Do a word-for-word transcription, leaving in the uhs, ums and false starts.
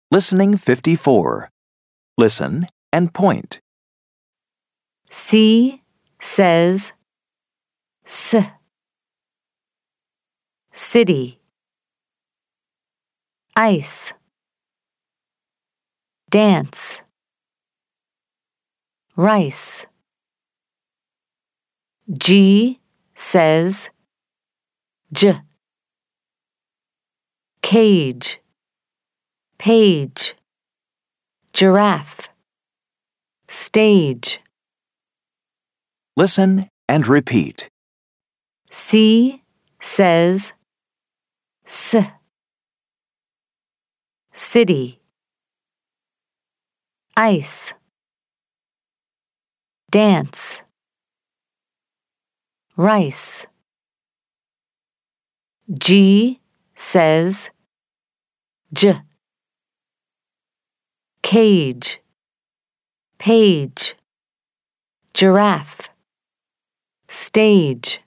Listening fifty-four. Listen and point. C says S. City. Ice. Dance. Rice. G says J. Cage. Page. Giraffe. Stage. Listen and repeat. C says S. City. Ice. Dance. Rice. G says J. Cage. Page. Giraffe. Stage.